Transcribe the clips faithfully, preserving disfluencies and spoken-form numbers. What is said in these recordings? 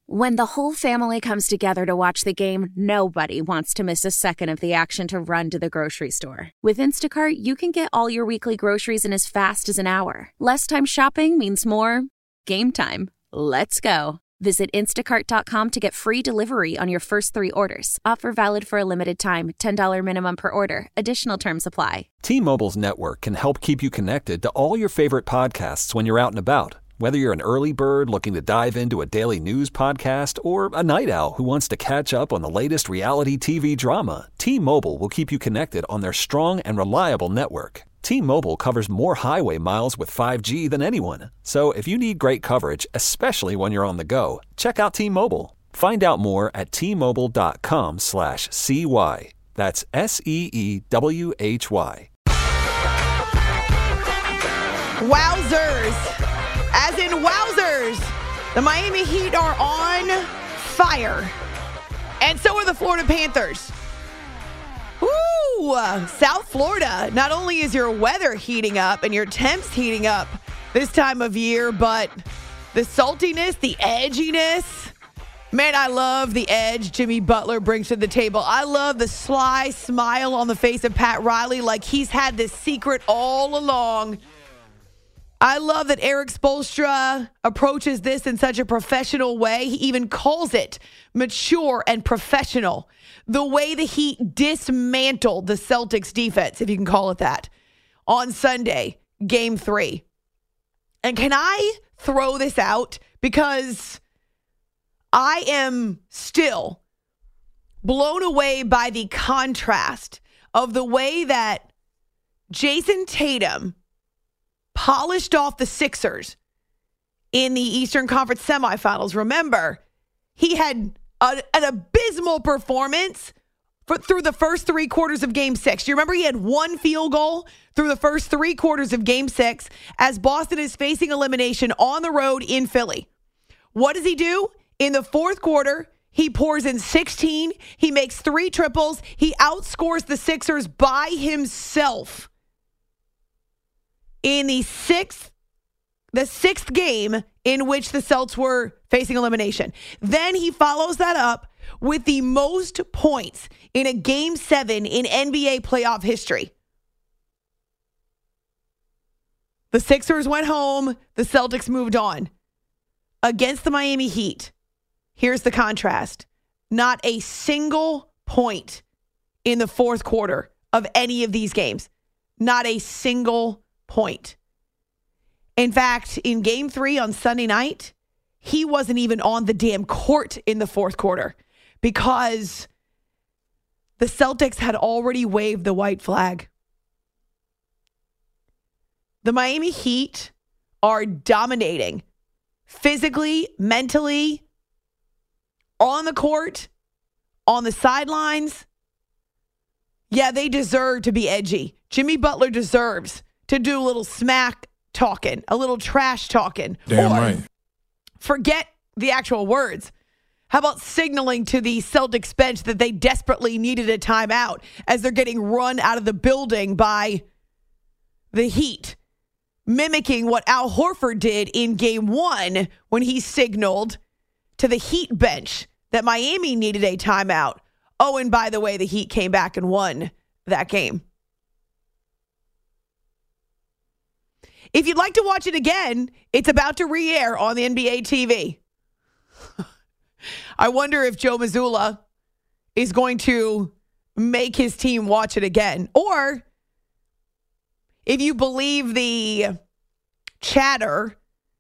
When the whole family comes together to watch the game, nobody wants to miss a second of the action to run to the grocery store. With Instacart, you can get all your weekly groceries in as fast as an hour. Less time shopping means more game time. Let's go. Visit instacart dot com to get free delivery on your first three orders. Offer valid for a limited time. ten dollars minimum per order. Additional terms apply. T-Mobile's network can help keep you connected to all your favorite podcasts when you're out and about. Whether you're an early bird looking to dive into a daily news podcast or a night owl who wants to catch up on the latest reality T V drama, T-Mobile will keep you connected on their strong and reliable network. T-Mobile covers more highway miles with five G than anyone. So if you need great coverage, especially when you're on the go, check out T-Mobile. Find out more at T-Mobile.com slash CY. That's S E E W H Y. Wowzers! As in wowzers! The Miami Heat are on fire. And so are the Florida Panthers. Woo! South Florida, not only is your weather heating up and your temps heating up this time of year, but the saltiness, the edginess. Man, I love the edge Jimmy Butler brings to the table. I love the sly smile on the face of Pat Riley, like he's had this secret all along. I love that Eric Spoelstra approaches this in such a professional way. He even calls it mature and professional. The way the Heat dismantled the Celtics defense, if you can call it that, on Sunday, game three. And can I throw this out? Because I am still blown away by the contrast of the way that Jason Tatum polished off the Sixers in the Eastern Conference semifinals. Remember, he had a, an abysmal performance for, through the first three quarters of Game six. Do you remember he had one field goal through the first three quarters of Game six as Boston is facing elimination on the road in Philly? What does he do? In the fourth quarter, he pours in sixteen. He makes three triples. He outscores the Sixers by himself. In the sixth, the sixth game in which the Celtics were facing elimination. Then he follows that up with the most points in a game seven in N B A playoff history. The Sixers went home. The Celtics moved on. Against the Miami Heat, here's the contrast. Not a single point in the fourth quarter of any of these games. Not a single point. In fact, in game three on Sunday night, he wasn't even on the damn court in the fourth quarter because the Celtics had already waved the white flag. The Miami Heat are dominating physically, mentally, on the court, on the sidelines. Yeah, they deserve to be edgy. Jimmy Butler deserves to do a little smack talking, a little trash talking. Damn or right. Forget the actual words. How about signaling to the Celtics bench that they desperately needed a timeout as they're getting run out of the building by the Heat, mimicking what Al Horford did in game one when he signaled to the Heat bench that Miami needed a timeout. Oh, and by the way, the Heat came back and won that game. If you'd like to watch it again, it's about to re-air on the N B A T V. I wonder if Joe Mazzulla is going to make his team watch it again. Or if you believe the chatter,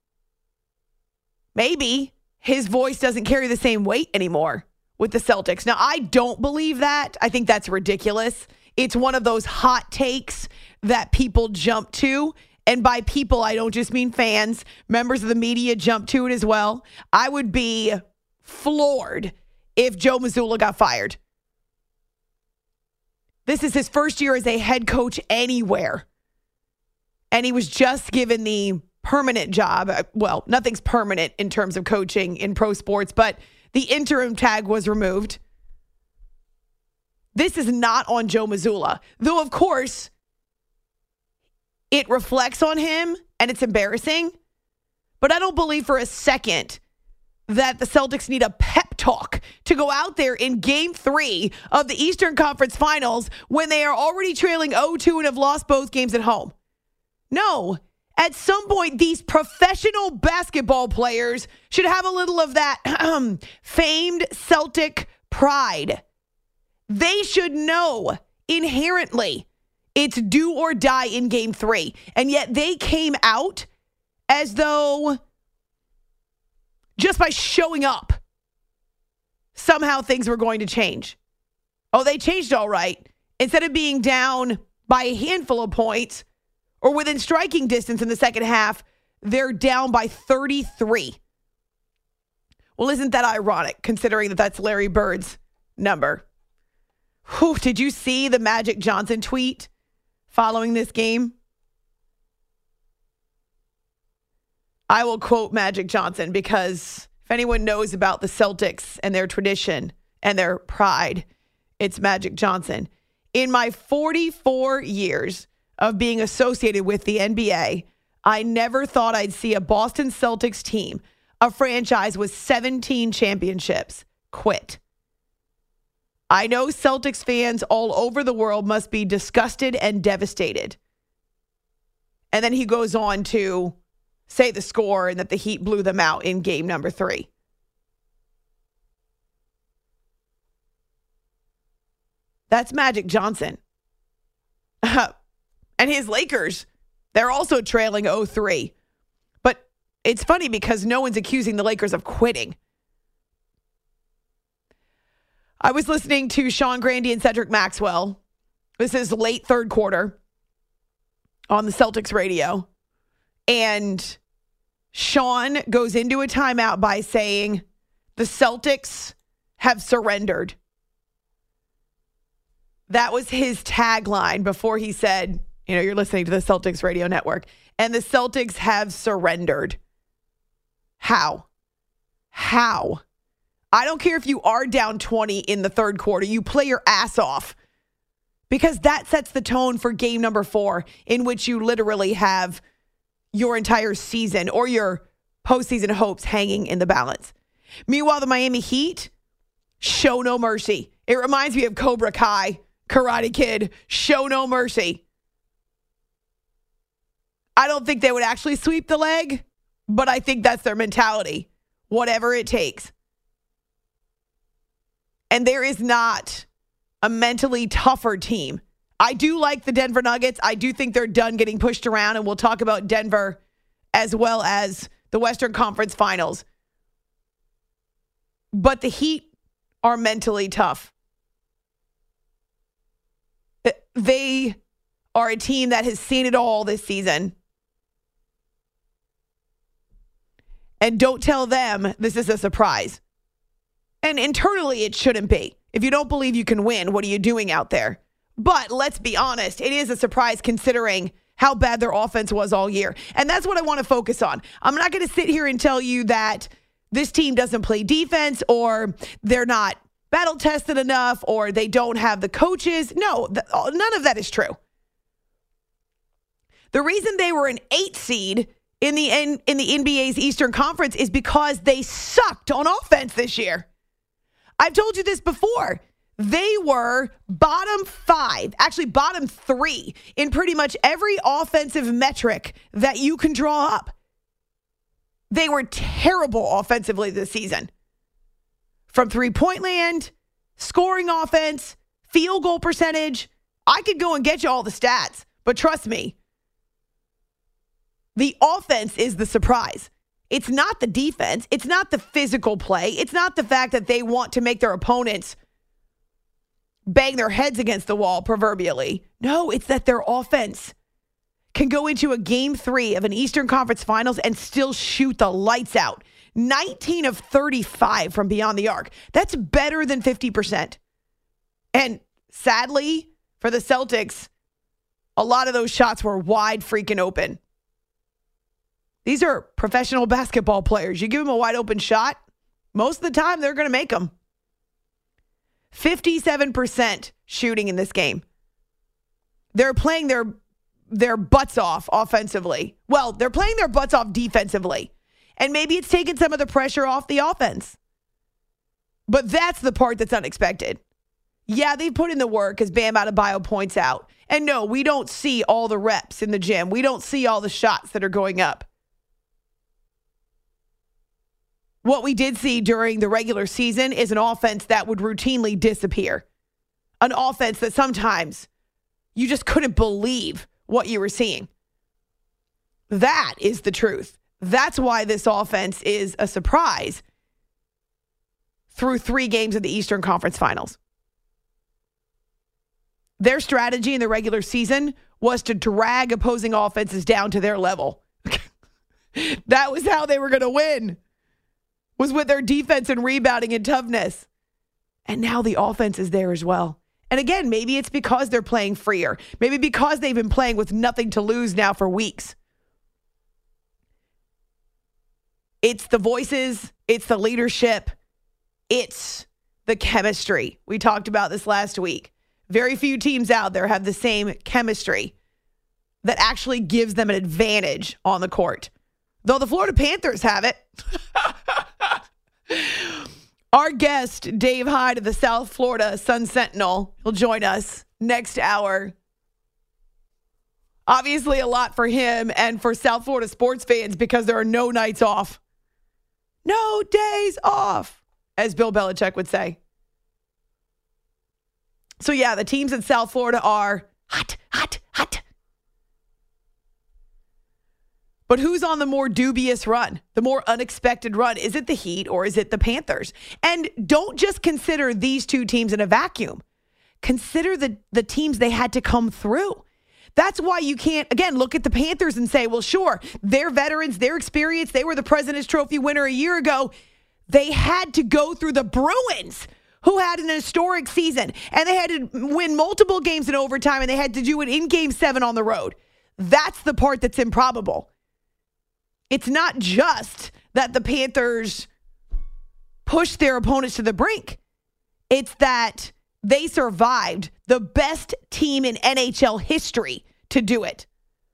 maybe his voice doesn't carry the same weight anymore with the Celtics. Now, I don't believe that. I think that's ridiculous. It's one of those hot takes that people jump to. And by people, I don't just mean fans. Members of the media jump to it as well. I would be floored if Joe Mazzulla got fired. This is his first year as a head coach anywhere. And he was just given the permanent job. Well, nothing's permanent in terms of coaching in pro sports, but the interim tag was removed. This is not on Joe Mazzulla. Though, of course, it reflects on him and it's embarrassing. But I don't believe for a second that the Celtics need a pep talk to go out there in game three of the Eastern Conference Finals when they are already trailing oh two and have lost both games at home. No, at some point, these professional basketball players should have a little of that famed Celtic pride. They should know inherently it's do or die in game three. And yet they came out as though just by showing up, somehow things were going to change. Oh, they changed all right. Instead of being down by a handful of points or within striking distance in the second half, they're down by thirty-three. Well, isn't that ironic, considering that that's Larry Bird's number? Whew, did you see the Magic Johnson tweet following this game? I will quote Magic Johnson because if anyone knows about the Celtics and their tradition and their pride, it's Magic Johnson. In my forty-four years of being associated with the N B A, I never thought I'd see a Boston Celtics team, a franchise with seventeen championships, quit. I know Celtics fans all over the world must be disgusted and devastated. And then he goes on to say the score and that the Heat blew them out in game number three. That's Magic Johnson. And his Lakers, they're also trailing oh three. But it's funny because no one's accusing the Lakers of quitting. I was listening to Sean Grande and Cedric Maxwell. This is late third quarter on the Celtics radio. And Sean goes into a timeout by saying the Celtics have surrendered. That was his tagline before he said, you know, you're listening to the Celtics radio network. And the Celtics have surrendered. How? How? I don't care if you are down twenty in the third quarter. You play your ass off. Because that sets the tone for game number four, in which you literally have your entire season or your postseason hopes hanging in the balance. Meanwhile, the Miami Heat show no mercy. It reminds me of Cobra Kai, Karate Kid, show no mercy. I don't think they would actually sweep the leg, but I think that's their mentality. Whatever it takes. And there is not a mentally tougher team. I do like the Denver Nuggets. I do think they're done getting pushed around, and we'll talk about Denver as well as the Western Conference Finals. But the Heat are mentally tough. They are a team that has seen it all this season. And don't tell them this is a surprise. And internally, it shouldn't be. If you don't believe you can win, what are you doing out there? But let's be honest, it is a surprise considering how bad their offense was all year. And that's what I want to focus on. I'm not going to sit here and tell you that this team doesn't play defense or they're not battle tested enough or they don't have the coaches. No, th- none of that is true. The reason they were an eight seed in the N- in the N B A's Eastern Conference is because they sucked on offense this year. I've told you this before. They were bottom five, actually bottom three in pretty much every offensive metric that you can draw up. They were terrible offensively this season. From three-point land, scoring offense, field goal percentage. I could go and get you all the stats, but trust me, the offense is the surprise. It's not the defense. It's not the physical play. It's not the fact that they want to make their opponents bang their heads against the wall, proverbially. No, it's that their offense can go into a game three of an Eastern Conference Finals and still shoot the lights out. nineteen of thirty-five from beyond the arc. That's better than fifty percent. And sadly, for the Celtics, a lot of those shots were wide freaking open. These are professional basketball players. You give them a wide open shot, most of the time they're going to make them. fifty-seven percent shooting in this game. They're playing their, their butts off offensively. Well, they're playing their butts off defensively. And maybe it's taken some of the pressure off the offense. But that's the part that's unexpected. Yeah, they've put in the work, as Bam Adebayo points out. And no, we don't see all the reps in the gym. We don't see all the shots that are going up. What we did see during the regular season is an offense that would routinely disappear. An offense that sometimes you just couldn't believe what you were seeing. That is the truth. That's why this offense is a surprise through three games of the Eastern Conference Finals. Their strategy in the regular season was to drag opposing offenses down to their level. That was how they were going to win, was with their defense and rebounding and toughness. And now the offense is there as well. And again, maybe it's because they're playing freer. Maybe because they've been playing with nothing to lose now for weeks. It's the voices. It's the leadership. It's the chemistry. We talked about this last week. Very few teams out there have the same chemistry that actually gives them an advantage on the court. Though the Florida Panthers have it. Our guest, Dave Hyde of the South Florida Sun Sentinel, will join us next hour. Obviously a lot for him and for South Florida sports fans because there are no nights off. No days off, as Bill Belichick would say. So yeah, the teams in South Florida are hot, hot, hot. But who's on the more dubious run, the more unexpected run? Is it the Heat or is it the Panthers? And don't just consider these two teams in a vacuum. Consider the, the teams they had to come through. That's why you can't, again, look at the Panthers and say, well, sure, they're veterans, they're experienced, they were the President's Trophy winner a year ago. They had to go through the Bruins, who had an historic season, and they had to win multiple games in overtime, and they had to do it in Game seven on the road. That's the part that's improbable. It's not just that the Panthers pushed their opponents to the brink. It's that they survived the best team in N H L history to do it.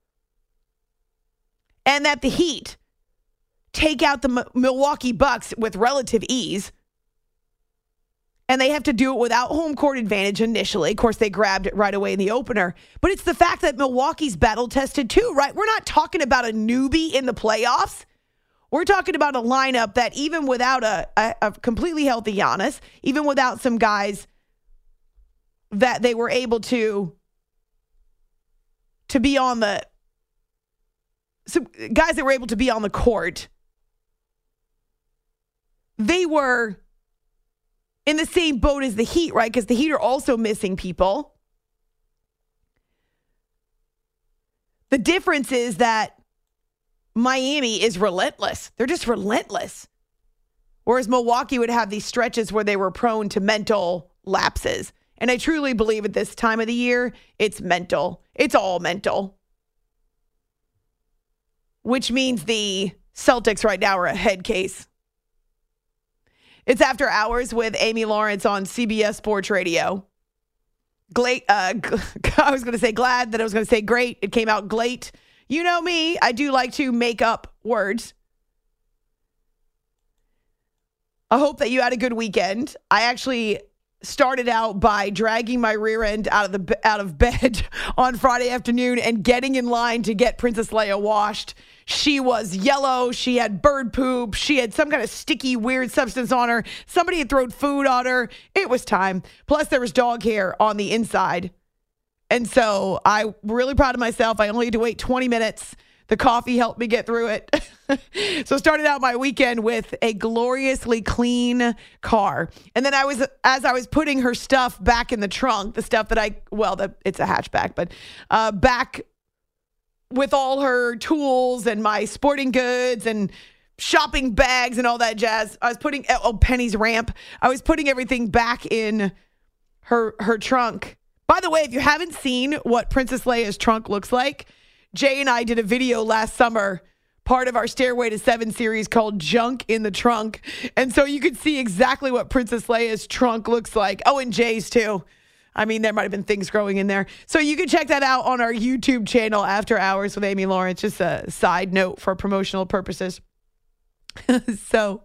And that the Heat take out the M- Milwaukee Bucks with relative ease. And they have to do it without home court advantage initially. Of course, they grabbed it right away in the opener. But it's the fact that Milwaukee's battle tested too, right? We're not talking about a newbie in the playoffs. We're talking about a lineup that even without a, a, a completely healthy Giannis, even without some guys that they were able to, to be on the, some guys that were able to be on the court, they were in the same boat as the Heat, right? Because the Heat are also missing people. The difference is that Miami is relentless. They're just relentless. Whereas Milwaukee would have these stretches where they were prone to mental lapses. And I truly believe at this time of the year, it's mental. It's all mental. Which means the Celtics right now are a head case. It's After Hours with Amy Lawrence on C B S Sports Radio. Glate, uh, I was going to say glad that I was going to say great. It came out glate. You know me. I do like to make up words. I hope that you had a good weekend. I actually started out by dragging my rear end out of the out of bed on Friday afternoon and getting in line to get Princess Leia washed. She was yellow. She had bird poop. She had some kind of sticky, weird substance on her. Somebody had thrown food on her. It was time. Plus, there was dog hair on the inside. And so I'm really proud of myself. I only had to wait twenty minutes. The coffee helped me get through it. So started out my weekend with a gloriously clean car. And then I was, as I was putting her stuff back in the trunk, the stuff that I, well, the, it's a hatchback, but uh, back with all her tools and my sporting goods and shopping bags and all that jazz. I was putting, oh, Penny's ramp. I was putting everything back in her, her trunk. By the way, if you haven't seen what Princess Leia's trunk looks like, Jay and I did a video last summer, part of our Stairway to Seven series called Junk in the Trunk. And so you could see exactly what Princess Leia's trunk looks like. Oh, and Jay's too. I mean, there might have been things growing in there. So you can check that out on our YouTube channel, After Hours with Amy Lawrence. Just a side note for promotional purposes. so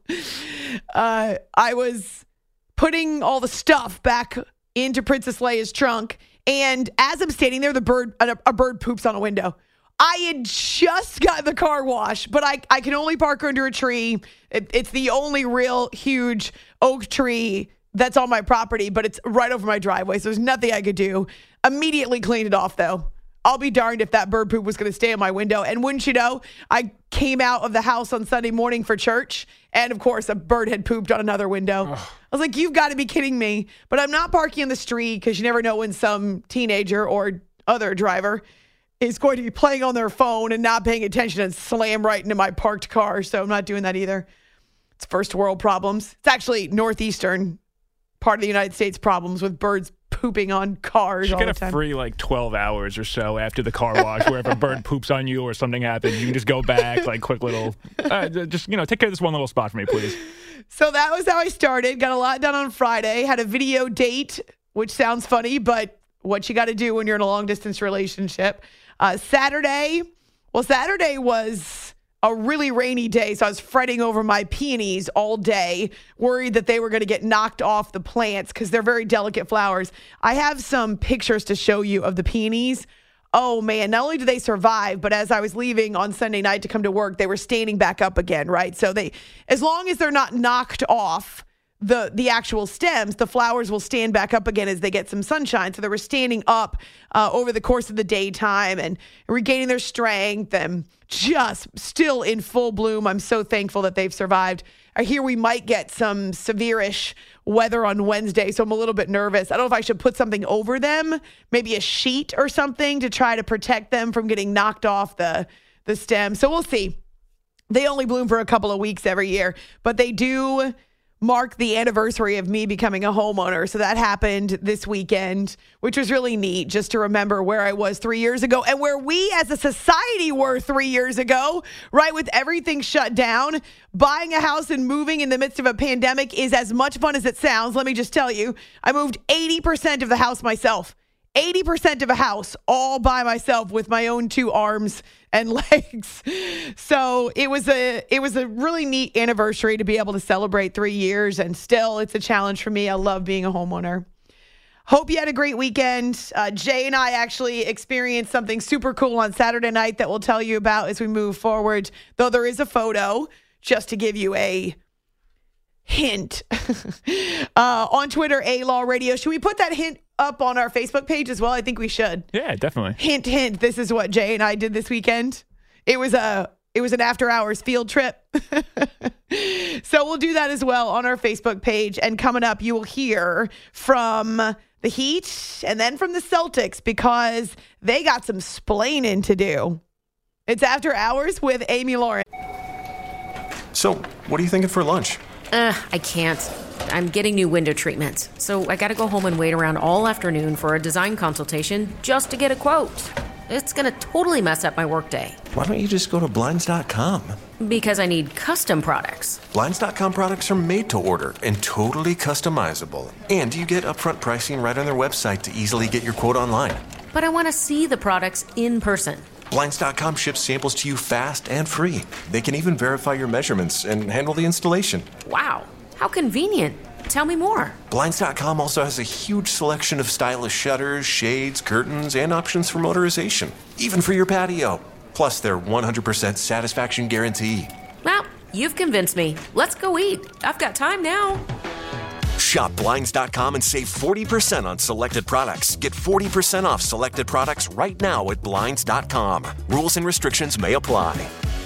uh, I was putting all the stuff back into Princess Leia's trunk. And as I'm standing there, the bird a, a bird poops on a window. I had just got the car wash, but I, I can only park under a tree. It, it's the only real huge oak tree that's on my property, but it's right over my driveway, so there's nothing I could do. Immediately cleaned it off, though. I'll be darned if that bird poop was going to stay in my window. And wouldn't you know, I came out of the house on Sunday morning for church, and of course, a bird had pooped on another window. Ugh. I was like, you've got to be kidding me. But I'm not parking in the street because you never know when some teenager or other driver is going to be playing on their phone and not paying attention and slam right into my parked car. So I'm not doing that either. It's first world problems. It's actually northeastern part of the United States problems with birds pooping on cars all the time. You get a free like twelve hours or so after the car wash where if a bird poops on you or something happens, you can just go back, like quick little, uh, just, you know, take care of this one little spot for me, please. So that was how I started. Got a lot done on Friday. Had a video date, which sounds funny, but what you got to do when you're in a long distance relationship. Uh, Saturday, well, Saturday was a really rainy day, so I was fretting over my peonies all day, worried that they were going to get knocked off the plants because they're very delicate flowers. I have some pictures to show you of the peonies. Oh, man, not only do they survive, but as I was leaving on Sunday night to come to work, they were standing back up again, right? So they, as long as they're not knocked off the the actual stems, the flowers will stand back up again as they get some sunshine. So they were standing up uh, over the course of the daytime and regaining their strength and just still in full bloom. I'm so thankful that they've survived. I hear we might get some severe-ish weather on Wednesday, so I'm a little bit nervous. I don't know if I should put something over them, maybe a sheet or something to try to protect them from getting knocked off the, the stem. So we'll see. They only bloom for a couple of weeks every year, but they do mark the anniversary of me becoming a homeowner. So that happened this weekend, which was really neat just to remember where I was three years ago and where we as a society were three years ago, right? With everything shut down, buying a house and moving in the midst of a pandemic is as much fun as it sounds. Let me just tell you, I moved eighty percent of the house myself. eighty percent of a house all by myself with my own two arms and legs. So it was a it was a really neat anniversary to be able to celebrate three years. And still, it's a challenge for me. I love being a homeowner. Hope you had a great weekend. Uh, Jay and I actually experienced something super cool on Saturday night that we'll tell you about as we move forward. Though there is a photo, just to give you a hint. uh, on Twitter, A-Law Radio. Should we put that hint up on our Facebook page as well? I think we should. Yeah, definitely. Hint, hint. This is what Jay and I did this weekend. It was a it was an after hours field trip. So we'll do that as well on our Facebook page. And coming up, you will hear from the Heat and then from the Celtics because they got some splaining to do. It's After Hours with Amy Lauren. So, what are you thinking for lunch? Uh, I can't. I'm getting new window treatments, so I gotta go home and wait around all afternoon for a design consultation just to get a quote. It's gonna totally mess up my workday. Why don't you just go to Blinds dot com? Because I need custom products. Blinds dot com products are made to order and totally customizable. And you get upfront pricing right on their website to easily get your quote online. But I want to see the products in person. Blinds dot com ships samples to you fast and free. They can even verify your measurements and handle the installation. Wow, how convenient. Tell me more. Blinds dot com also has a huge selection of stylish shutters, shades, curtains, and options for motorization, even for your patio. Plus their one hundred percent satisfaction guarantee. Well, you've convinced me. Let's go eat. I've got time now. Shop Blinds dot com and save forty percent on selected products. Get forty percent off selected products right now at Blinds dot com. Rules and restrictions may apply.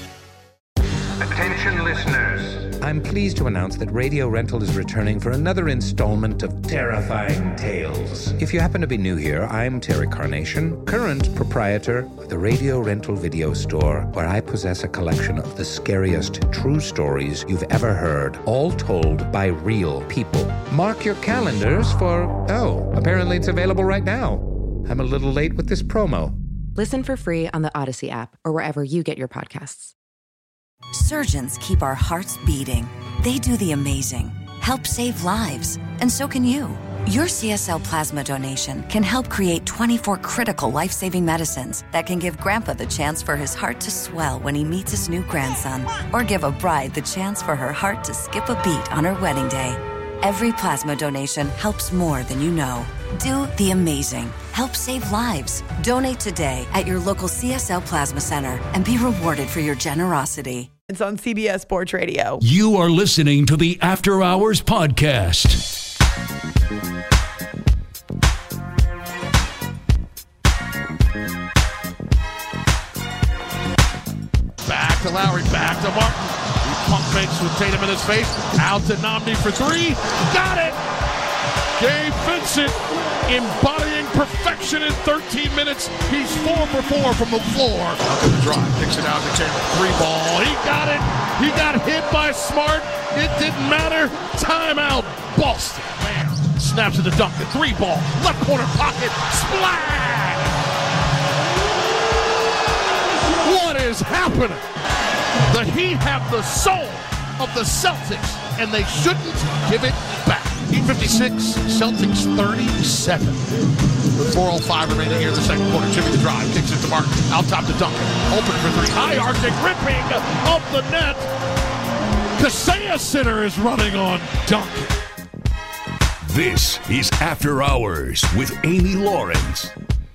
Attention listeners. I'm pleased to announce that Radio Rental is returning for another installment of Terrifying Tales. If you happen to be new here, I'm Terry Carnation, current proprietor of the Radio Rental Video Store, where I possess a collection of the scariest true stories you've ever heard, all told by real people. Mark your calendars for, oh, apparently it's available right now. I'm a little late with this promo. Listen for free on the Odyssey app or wherever you get your podcasts. Surgeons keep our hearts beating. They do the amazing, help save lives, and so can you. Your C S L plasma donation can help create twenty-four critical life-saving medicines that can give Grandpa the chance for his heart to swell when he meets his new grandson, or give a bride the chance for her heart to skip a beat on her wedding day. Every plasma donation helps more than you know. Do the amazing. Help save lives. Donate today at your local C S L Plasma Center and be rewarded for your generosity. It's on C B S Sports Radio. You are listening to the After Hours Podcast. Back to Lowry, back to Martin. He pump fakes with Tatum in his face. Out to Nnamdi for three. Got it! Gabe Vincent embodying perfection in thirteen minutes. He's four for four from the floor. Up to the drive, kicks it out to Taylor. Three ball. He got it. He got hit by Smart. It didn't matter. Timeout, Boston. Man, snaps to the dunk. The three ball. Left corner pocket. Splash! What is happening? The Heat have the soul of the Celtics, and they shouldn't give it back. Heat fifty-six, Celtics thirty-seven. With four oh five remaining here in the second quarter. Jimmy the drive, kicks it to Martin. Out top to Duncan. Open for three. High arcing, ripping up the net. Kaseya Center is running on Duncan. This is After Hours with Amy Lawrence.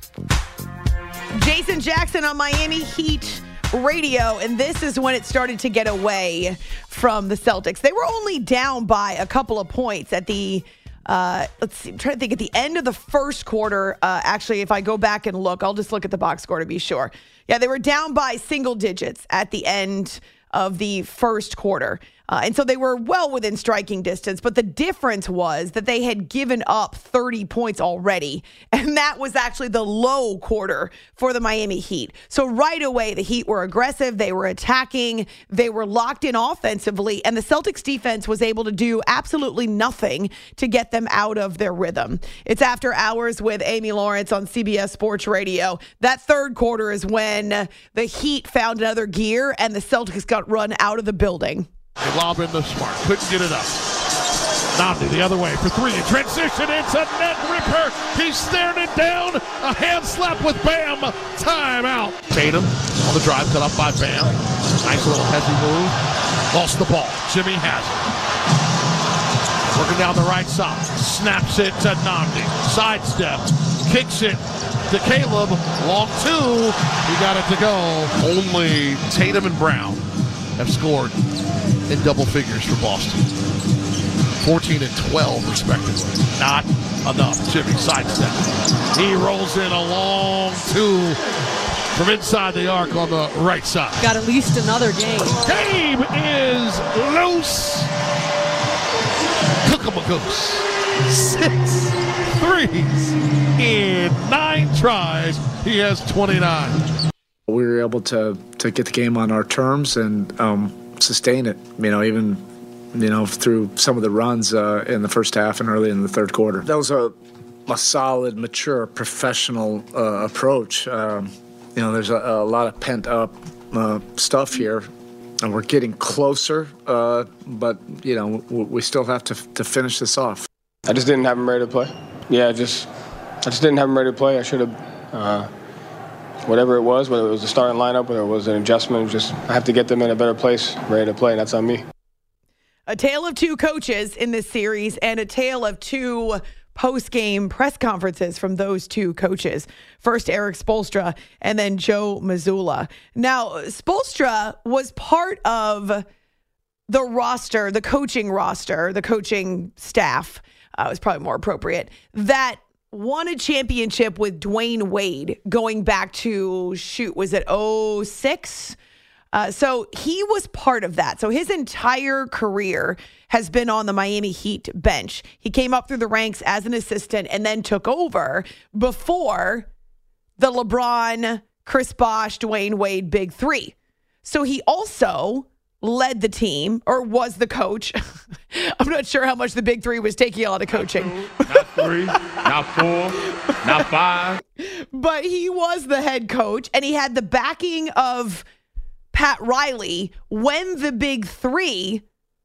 Jason Jackson on Miami Heat Radio, and this is when it started to get away from the Celtics. They were only down by a couple of points at the, uh, let's see, I'm trying to think, at the end of the first quarter. Uh, actually, if I go back and look, I'll just look at the box score to be sure. Yeah, they were down by single digits at the end of the first quarter. Uh, and so they were well within striking distance, but the difference was that they had given up thirty points already, and that was actually the low quarter for the Miami Heat. So right away, the Heat were aggressive, they were attacking, they were locked in offensively, and the Celtics defense was able to do absolutely nothing to get them out of their rhythm. It's After Hours with Amy Lawrence on C B S Sports Radio. That third quarter is when the Heat found another gear, and the Celtics got run out of the building. They lob into Smart. Couldn't get it up. Nnamdi the other way for three. In transition, it's a net ripper. He's staring it down. A hand slap with Bam. Timeout. Tatum on the drive, cut up by Bam. Nice little heavy move. Lost the ball. Jimmy has it. Working down the right side. Snaps it to Nnamdi. Sidestep. Kicks it to Caleb. Long two. He got it to go. Only Tatum and Brown have scored in double figures for Boston. fourteen and twelve, respectively. Not enough. Jimmy sidestep. He rolls in a long two from inside the arc on the right side. Got at least another game. Game is loose. Cook him a goose. Six threes in nine tries. He has twenty-nine. We were able to, to get the game on our terms and um, sustain it, you know, even, you know, through some of the runs uh, in the first half and early in the third quarter. That was a, a solid, mature, professional uh, approach. Um, you know, there's a, a lot of pent-up uh, stuff here, and we're getting closer, uh, but, you know, w- we still have to to finish this off. I just didn't have him ready to play. Yeah, just I just didn't have him ready to play. I should have... Uh, Whatever it was, whether it was the starting lineup, whether it was an adjustment, just I have to get them in a better place, ready to play, and that's on me. A tale of two coaches in this series and a tale of two post-game press conferences from those two coaches. First, Erik Spoelstra, and then Joe Mazzulla. Now, Spoelstra was part of the roster, the coaching roster, the coaching staff, uh, was probably more appropriate, that won a championship with Dwayne Wade going back to, shoot, was it oh six? Uh, so he was part of that. So his entire career has been on the Miami Heat bench. He came up through the ranks as an assistant and then took over before the LeBron, Chris Bosh, Dwayne Wade Big Three. So he also led the team, or was the coach. I'm not sure how much the Big Three was taking a lot of coaching. Not three, not four, not five. But he was the head coach, and he had the backing of Pat Riley when the Big Three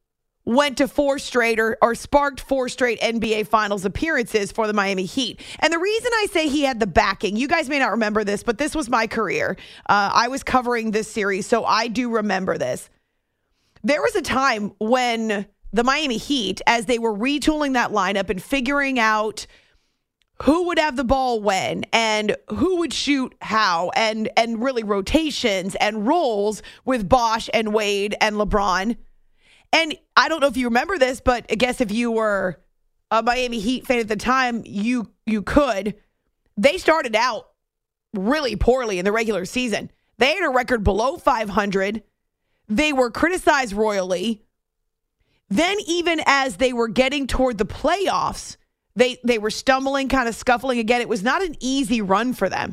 went to four straight or, or sparked four straight N B A Finals appearances for the Miami Heat. And the reason I say he had the backing, you guys may not remember this, but this was my career. Uh, I was covering this series, so I do remember this. There was a time when the Miami Heat, as they were retooling that lineup and figuring out who would have the ball when and who would shoot how and, and really rotations and roles with Bosh and Wade and LeBron. And I don't know if you remember this, but I guess if you were a Miami Heat fan at the time, you you could. They started out really poorly in the regular season. They had a record below five hundred. They were criticized royally. Then even as they were getting toward the playoffs, they, they were stumbling, kind of scuffling again. It was not an easy run for them.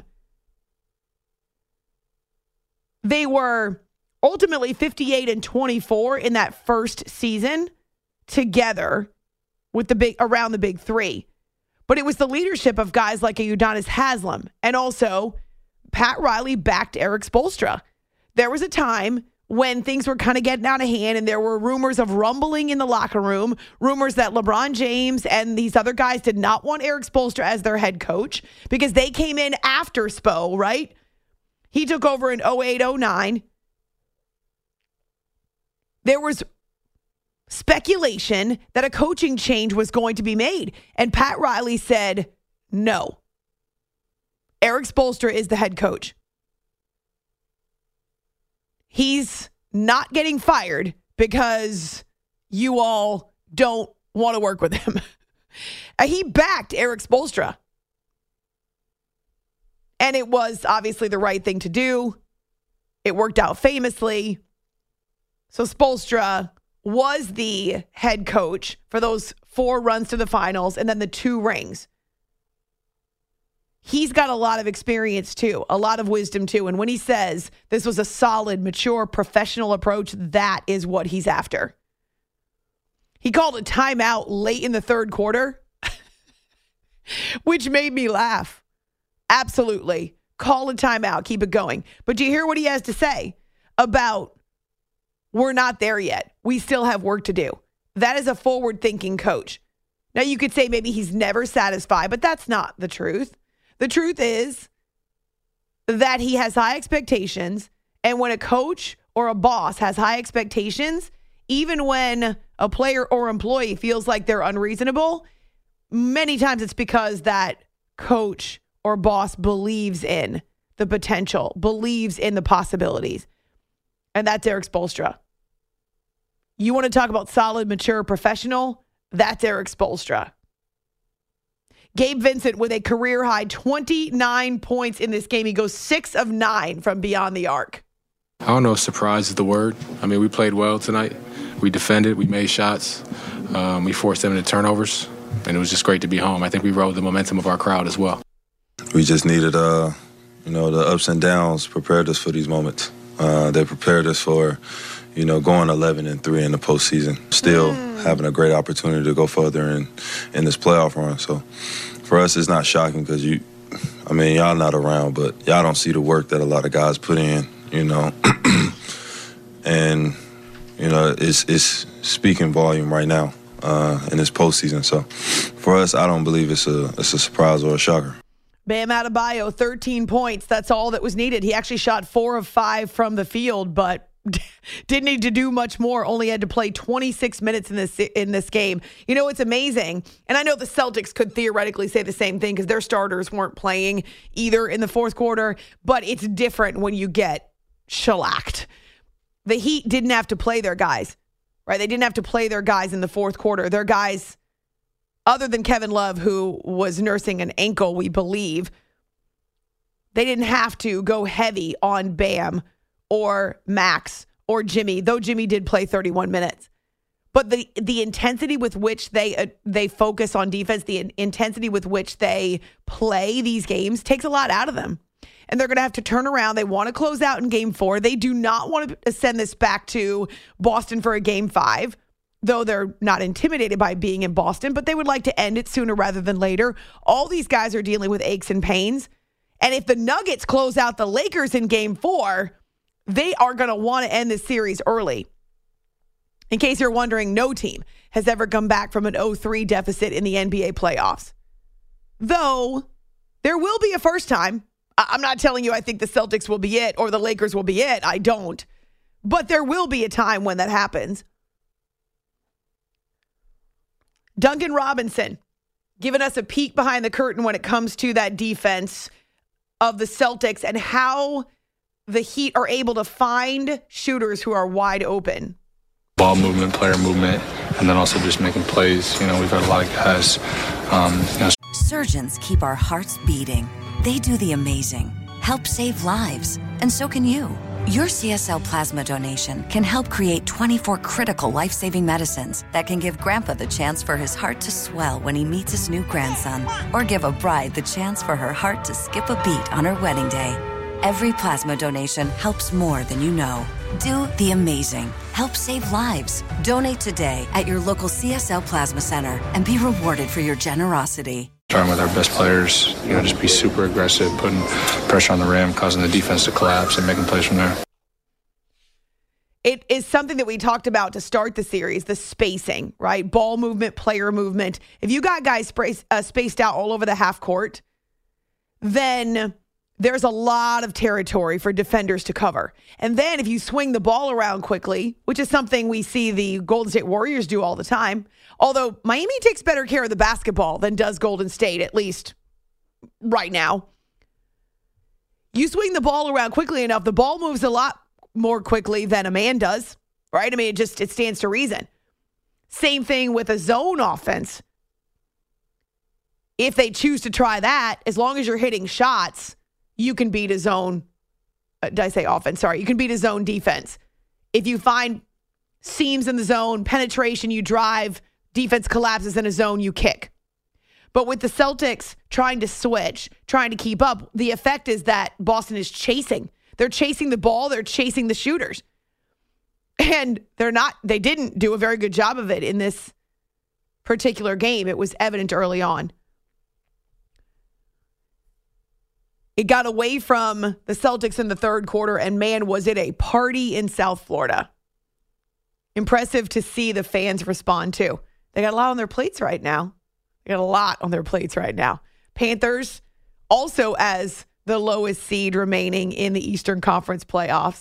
They were ultimately fifty-eight and twenty-four in that first season together with the big around the big three. But it was the leadership of guys like a Udonis Haslem, and also Pat Riley backed Eric Spoelstra. There was a time when things were kind of getting out of hand and there were rumors of rumbling in the locker room, rumors that LeBron James and these other guys did not want Eric Spoelstra as their head coach because they came in after Spo, right? He took over in oh eight oh nine. There was speculation that a coaching change was going to be made. And Pat Riley said, no. Eric Spoelstra is the head coach. He's not getting fired because you all don't want to work with him. He backed Eric Spoelstra. And it was obviously the right thing to do. It worked out famously. So Spoelstra was the head coach for those four runs to the finals and then the two rings. He's got a lot of experience too, a lot of wisdom too. And when he says this was a solid, mature, professional approach, that is what he's after. He called a timeout late in the third quarter, which made me laugh. Absolutely. Call a timeout. Keep it going. But do you hear what he has to say about we're not there yet. We still have work to do. That is a forward-thinking coach. Now, you could say maybe he's never satisfied, but that's not the truth. The truth is that he has high expectations, and when a coach or a boss has high expectations, even when a player or employee feels like they're unreasonable, many times it's because that coach or boss believes in the potential, believes in the possibilities. And that's Eric Spoelstra. You want to talk about solid, mature, professional? That's Eric Spoelstra. Gabe Vincent with a career-high twenty-nine points in this game. He goes six of nine from beyond the arc. I don't know if surprise is the word. I mean, we played well tonight. We defended. We made shots. Um, we forced them into turnovers. And it was just great to be home. I think we rode the momentum of our crowd as well. We just needed, uh, you know, the ups and downs prepared us for these moments. Uh, they prepared us for, you know, going eleven and three in the postseason. Still mm. having a great opportunity to go further in, in this playoff run. So for us, it's not shocking because you, I mean, y'all not around, but y'all don't see the work that a lot of guys put in, you know. And, you know, it's, it's speaking volume right now uh, in this postseason. So for us, I don't believe it's a it's a surprise or a shocker. Bam Adebayo, thirteen points. That's all that was needed. He actually shot four of five from the field, but didn't need to do much more. Only had to play twenty-six minutes in this in this game. You know, it's amazing. And I know the Celtics could theoretically say the same thing because their starters weren't playing either in the fourth quarter, but it's different when you get shellacked. The Heat didn't have to play their guys, right? They didn't have to play their guys in the fourth quarter. Their guys, other than Kevin Love, who was nursing an ankle, we believe, they didn't have to go heavy on Bam or Max or Jimmy, though Jimmy did play thirty-one minutes. But the the intensity with which they uh, they focus on defense, the in- intensity with which they play these games takes a lot out of them. And they're going to have to turn around. They want to close out in game four. They do not want to send this back to Boston for a game five, though they're not intimidated by being in Boston, but they would like to end it sooner rather than later. All these guys are dealing with aches and pains. And if the Nuggets close out the Lakers in game four, they are going to want to end this series early. In case you're wondering, no team has ever come back from an oh three deficit in the N B A playoffs. Though, there will be a first time. I- I'm not telling you I think the Celtics will be it or the Lakers will be it. I don't. But there will be a time when that happens. Duncan Robinson giving us a peek behind the curtain when it comes to that defense of the Celtics and how the Heat are able to find shooters who are wide open. Ball movement, player movement, and then also just making plays. You know, we've got a lot of guys. Um, you know. Surgeons keep our hearts beating. They do the amazing, help save lives, and so can you. Your C S L plasma donation can help create twenty-four critical life-saving medicines that can give Grandpa the chance for his heart to swell when he meets his new grandson, or give a bride the chance for her heart to skip a beat on her wedding day. Every plasma donation helps more than you know. Do the amazing. Help save lives. Donate today at your local C S L Plasma Center and be rewarded for your generosity. Trying with our best players, you know, just be super aggressive, putting pressure on the rim, causing the defense to collapse and making plays from there. It is something that we talked about to start the series, the spacing, right? Ball movement, player movement. If you got guys spaced, uh, spaced out all over the half court, then there's a lot of territory for defenders to cover. And then if you swing the ball around quickly, which is something we see the Golden State Warriors do all the time, although Miami takes better care of the basketball than does Golden State, at least right now. You swing the ball around quickly enough, the ball moves a lot more quickly than a man does, right? I mean, it just, it stands to reason. Same thing with a zone offense. If they choose to try that, as long as you're hitting shots, you can beat a zone, uh, did I say offense? Sorry, you can beat a zone defense. If you find seams in the zone, penetration, you drive, defense collapses in a zone, you kick. But with the Celtics trying to switch, trying to keep up, the effect is that Boston is chasing. They're chasing the ball. They're chasing the shooters. And they're not, they didn't do a very good job of it in this particular game. It was evident early on. It got away from the Celtics in the third quarter, and man, was it a party in South Florida. Impressive to see the fans respond to. They got a lot on their plates right now. They got a lot on their plates right now. Panthers also as the lowest seed remaining in the Eastern Conference playoffs.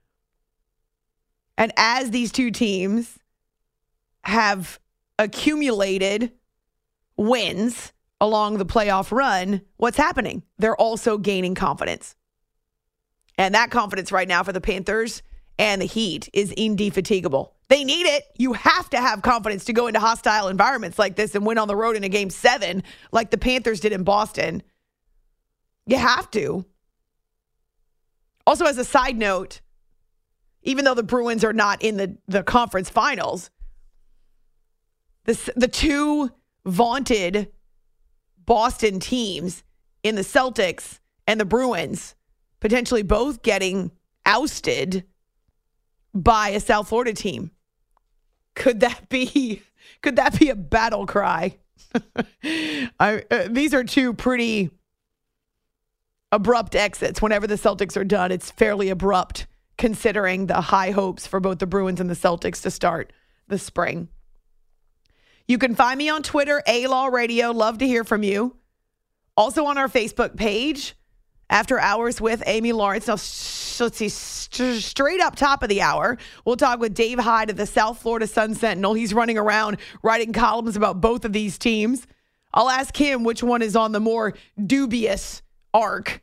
And as these two teams have accumulated wins along the playoff run, what's happening? They're also gaining confidence. And that confidence right now for the Panthers and the Heat is indefatigable. They need it. You have to have confidence to go into hostile environments like this and win on the road in a game seven like the Panthers did in Boston. You have to. Also, as a side note, even though the Bruins are not in the, the conference finals, the, the two vaunted Boston teams in the Celtics and the Bruins potentially both getting ousted by a South Florida team. Could that be, could that be a battle cry? I, uh, these are two pretty abrupt exits. Whenever the Celtics are done, it's fairly abrupt considering the high hopes for both the Bruins and the Celtics to start the spring. You can find me on Twitter, A-Law Radio. Love to hear from you. Also on our Facebook page, After Hours with Amy Lawrence. Now, let's see, st- straight up top of the hour, we'll talk with Dave Hyde of the South Florida Sun Sentinel. He's running around writing columns about both of these teams. I'll ask him which one is on the more dubious arc.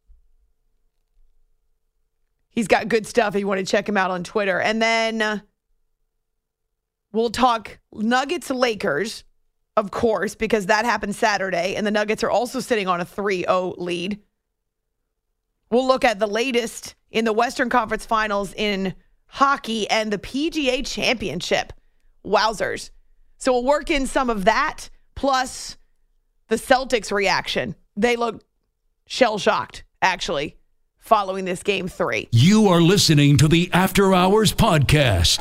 He's got good stuff if you want to check him out on Twitter. And then uh, we'll talk Nuggets Lakers, of course, because that happened Saturday, and the Nuggets are also sitting on a three oh lead. We'll look at the latest in the Western Conference Finals in hockey and the P G A Championship. Wowzers. So we'll work in some of that, plus the Celtics' reaction. They look shell-shocked, actually, following this game three. You are listening to the After Hours Podcast.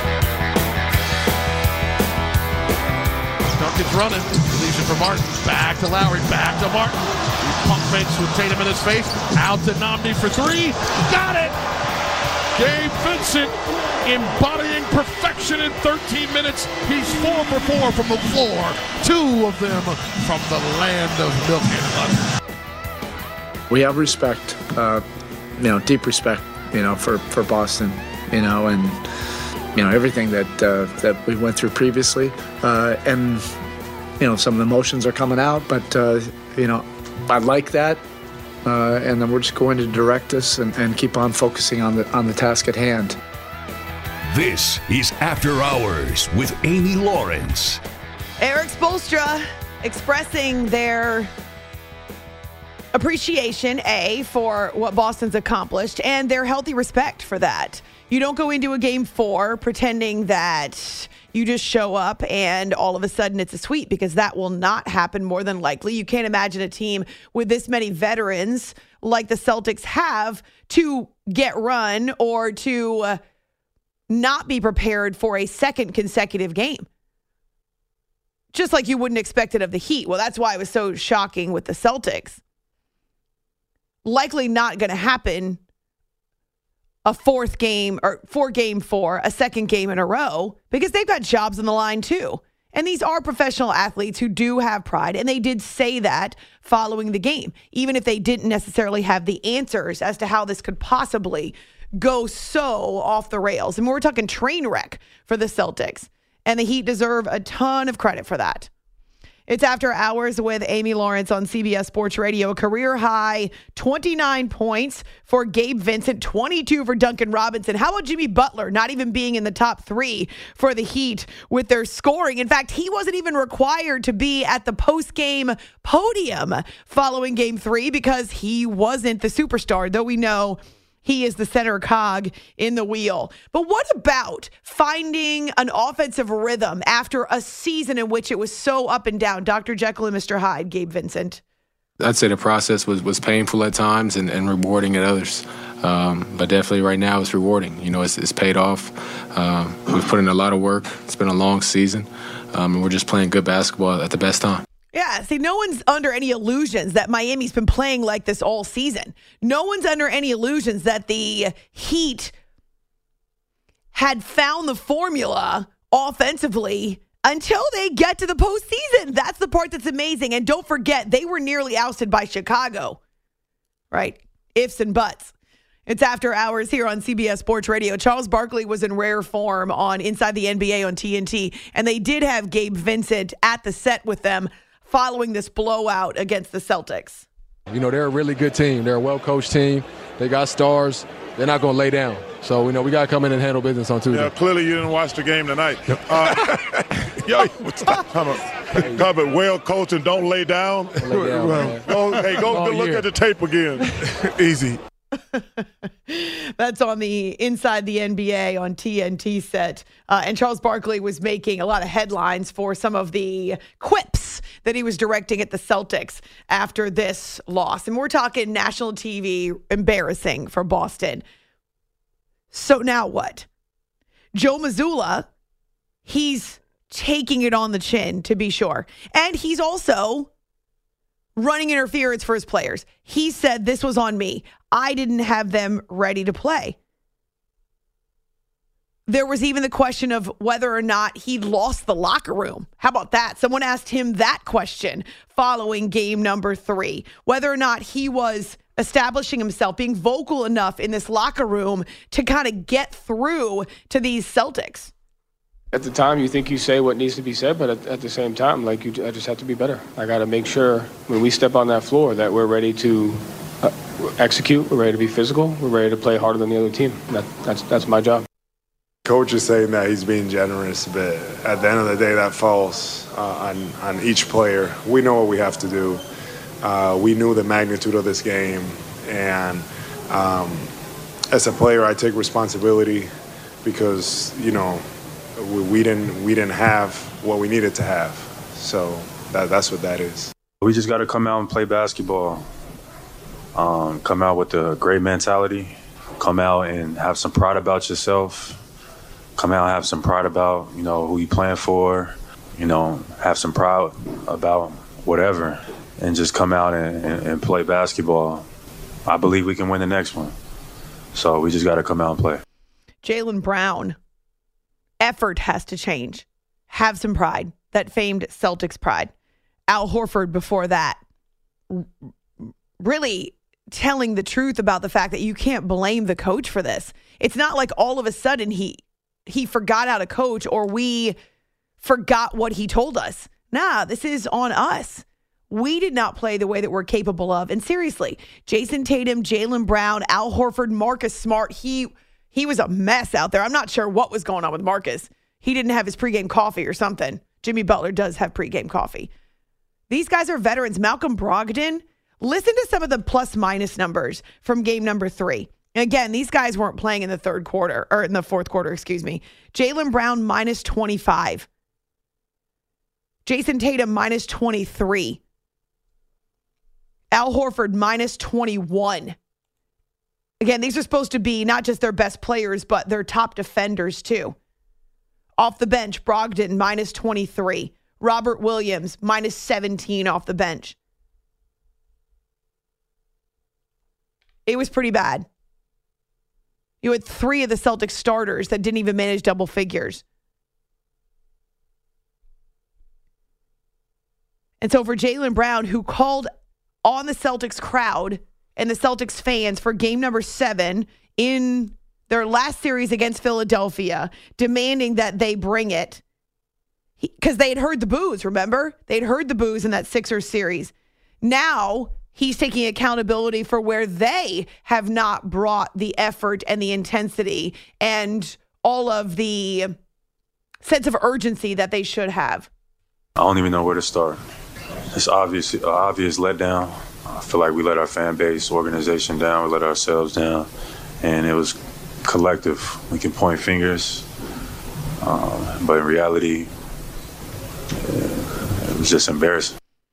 Duncan's running. Leaves it for Martin. Back to Lowry, back to Martin. He pump fakes with Tatum in his face. Out to Nnamdi for three. Got it! Gabe Vincent embodying perfection in thirteen minutes. He's four for four from the floor. Two of them from the land of milk and butter. We have respect, uh, you know, deep respect, you know, for, for Boston, you know, and, you know, everything that uh, that we went through previously. Uh, and, you know, some of the emotions are coming out, but, uh, you know, I like that. Uh, and then we're just going to direct us and, and keep on focusing on the on the task at hand. This is After Hours with Amy Lawrence. Erik Spoelstra expressing their appreciation, A, for what Boston's accomplished, and their healthy respect for that. You don't go into a game four pretending that you just show up and all of a sudden it's a sweep, because that will not happen more than likely. You can't imagine a team with this many veterans like the Celtics have to get run or to uh, not be prepared for a second consecutive game. Just like you wouldn't expect it of the Heat. Well, that's why it was so shocking with the Celtics. Likely not going to happen a fourth game or four game four, a second game in a row, because they've got jobs on the line too. And these are professional athletes who do have pride, and they did say that following the game, even if they didn't necessarily have the answers as to how this could possibly go so off the rails. And we're talking train wreck for the Celtics, and the Heat deserve a ton of credit for that. It's After Hours with Amy Lawrence on C B S Sports Radio. A career high twenty-nine points for Gabe Vincent, twenty-two for Duncan Robinson. How about Jimmy Butler not even being in the top three for the Heat with their scoring? In fact, he wasn't even required to be at the post-game podium following game three because he wasn't the superstar, though we know he is the center cog in the wheel. But what about finding an offensive rhythm after a season in which it was so up and down? Doctor Jekyll and Mister Hyde, Gabe Vincent. I'd say the process was, was painful at times and, and rewarding at others. Um, but definitely right now it's rewarding. You know, it's, it's paid off. Um, we've put in a lot of work. It's been a long season. Um, and we're just playing good basketball at the best time. Yeah, see, no one's under any illusions that Miami's been playing like this all season. No one's under any illusions that the Heat had found the formula offensively until they get to the postseason. That's the part that's amazing. And don't forget, they were nearly ousted by Chicago. Right? Ifs and buts. It's After Hours here on C B S Sports Radio. Charles Barkley was in rare form on Inside the N B A on T N T, and they did have Gabe Vincent at the set with them following this blowout against the Celtics. You know, they're a really good team. They're a well-coached team. They got stars. They're not going to lay down. So, you know, we got to come in and handle business on Tuesday. Yeah, clearly you didn't watch the game tonight. Uh, yo, talking about well coached and don't lay down. Don't lay down well, go, hey, go, go look at the tape again. Easy. That's on the Inside the N B A on T N T set. Uh, and Charles Barkley was making a lot of headlines for some of the quips that he was directing at the Celtics after this loss. And we're talking national T V embarrassing for Boston. So now what? Joe Mazzulla, he's taking it on the chin, to be sure. And he's also running interference for his players. He said, this was on me. I didn't have them ready to play. There was even the question of whether or not he lost the locker room. How about that? Someone asked him that question following game number three. Whether or not he was establishing himself, being vocal enough in this locker room to kind of get through to these Celtics. At the time, you think you say what needs to be said, but at, at the same time, like you, I just have to be better. I got to make sure when we step on that floor that we're ready to uh, execute, we're ready to be physical, we're ready to play harder than the other team. That, that's that's my job. Coach is saying that he's being generous, but at the end of the day, that falls uh, on on each player. We know what we have to do. Uh, we knew the magnitude of this game, and um, as a player, I take responsibility because you know. We, we didn't we didn't have what we needed to have, so that, that's what that is. We just got to come out and play basketball. Um, come out with a great mentality. Come out and have some pride about yourself. Come out and have some pride about you know who you playing for. You know, have some pride about whatever, and just come out and, and, and play basketball, I believe we can win the next one. So we just got to come out and play. Jaylen Brown, effort has to change. Have some pride, that famed Celtics pride. Al Horford before that, really telling the truth about the fact that you can't blame the coach for this. It's not like all of a sudden he he forgot how to coach or we forgot what he told us. Nah, this is on us. We did not play the way that we're capable of. And seriously, Jason Tatum, Jaylen Brown, Al Horford, Marcus Smart, he he was a mess out there. I'm not sure what was going on with Marcus. He didn't have his pregame coffee or something. Jimmy Butler does have pregame coffee. These guys are veterans. Malcolm Brogdon, listen to some of the plus-minus numbers from game number three. Again, these guys weren't playing in the third quarter, or in the fourth quarter, excuse me. Jaylen Brown, minus twenty-five. Jason Tatum, minus twenty-three. Al Horford, minus twenty-one. Again, these are supposed to be not just their best players, but their top defenders, too. Off the bench, Brogdon, minus twenty-three. Robert Williams, minus seventeen off the bench. It was pretty bad. You had three of the Celtics starters that didn't even manage double figures. And so for Jaylen Brown, who called on the Celtics crowd and the Celtics fans for game number seven in their last series against Philadelphia, demanding that they bring it, because they had heard the boos, remember? They'd heard the boos in that Sixers series. Now he's taking accountability for where they have not brought the effort and the intensity and all of the sense of urgency that they should have. I don't even know where to start. It's obvious, uh, obvious letdown. I feel like we let our fan base, organization down. We let ourselves down. And it was collective. We can point fingers. Um, but in reality, it was just embarrassing.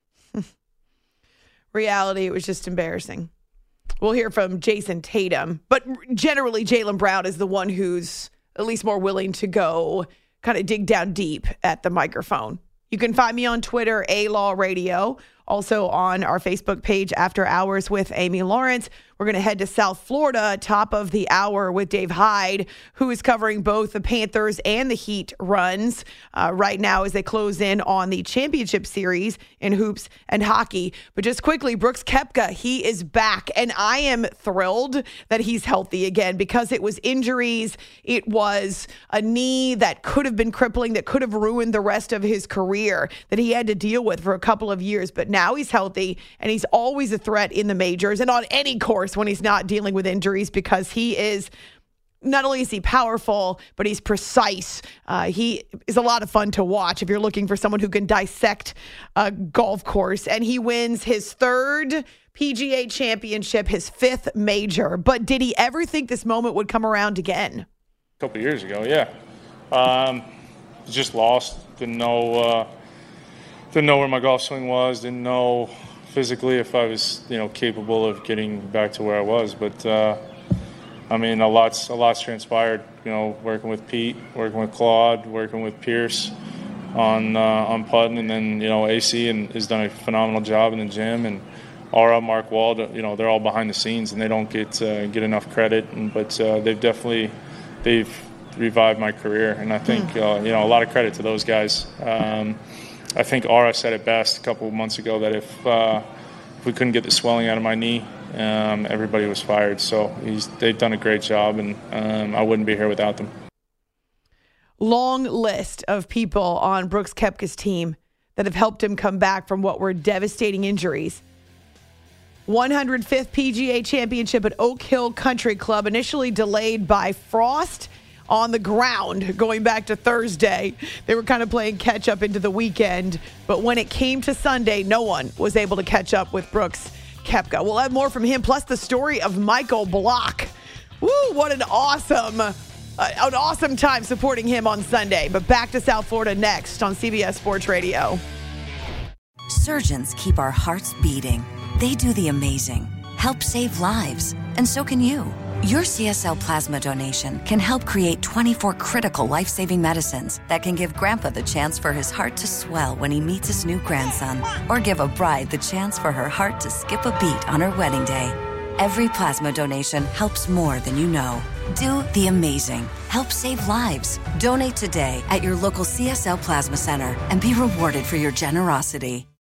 Reality, it was just embarrassing. We'll hear from Jason Tatum. But generally, Jaylen Brown is the one who's at least more willing to go kind of dig down deep at the microphone. You can find me on Twitter, A-Law Radio. Also on our Facebook page, After Hours with Amy Lawrence. We're going to head to South Florida, top of the hour with Dave Hyde, who is covering both the Panthers and the Heat runs uh, right now as they close in on the championship series in hoops and hockey. But just quickly, Brooks Koepka, he is back. And I am thrilled that he's healthy again because it was injuries. It was a knee that could have been crippling, that could have ruined the rest of his career that he had to deal with for a couple of years. But now he's healthy and he's always a threat in the majors and on any course when he's not dealing with injuries because he is, not only is he powerful, but he's precise. Uh, he is a lot of fun to watch if you're looking for someone who can dissect a golf course. And he wins his third P G A championship, his fifth major. But did he ever think this moment would come around again? A couple of years ago, yeah. Um, just lost. Didn't know, uh, didn't know where my golf swing was. Didn't know physically if I was, you know, capable of getting back to where I was. But, uh, I mean, a lot's, a lot's transpired, you know, working with Pete, working with Claude, working with Pierce on uh, on putting, and then, you know, A C and has done a phenomenal job in the gym, and Aura, Mark Wald, you know, they're all behind the scenes, and they don't get uh, get enough credit, and, but uh, they've definitely, they've revived my career, and I think, uh, you know, a lot of credit to those guys. Um, I think Aura said it best a couple of months ago that if, uh, if we couldn't get the swelling out of my knee, um, everybody was fired. So he's, they've done a great job, and um, I wouldn't be here without them. Long list of people on Brooks Koepka's team that have helped him come back from what were devastating injuries. one hundred fifth P G A Championship at Oak Hill Country Club, initially delayed by frost on the ground going back to Thursday. They were kind of playing catch up into the weekend. But when it came to Sunday, no one was able to catch up with Brooks Koepka. We'll have more from him, plus the story of Michael Block. Woo, what an awesome, uh, an awesome time supporting him on Sunday. But back to South Florida next on C B S Sports Radio. Surgeons keep our hearts beating. They do the amazing, help save lives, and so can you. Your C S L plasma donation can help create twenty-four critical life-saving medicines that can give Grandpa the chance for his heart to swell when he meets his new grandson, or give a bride the chance for her heart to skip a beat on her wedding day. Every plasma donation helps more than you know. Do the amazing. Help save lives. Donate today at your local C S L Plasma Center and be rewarded for your generosity.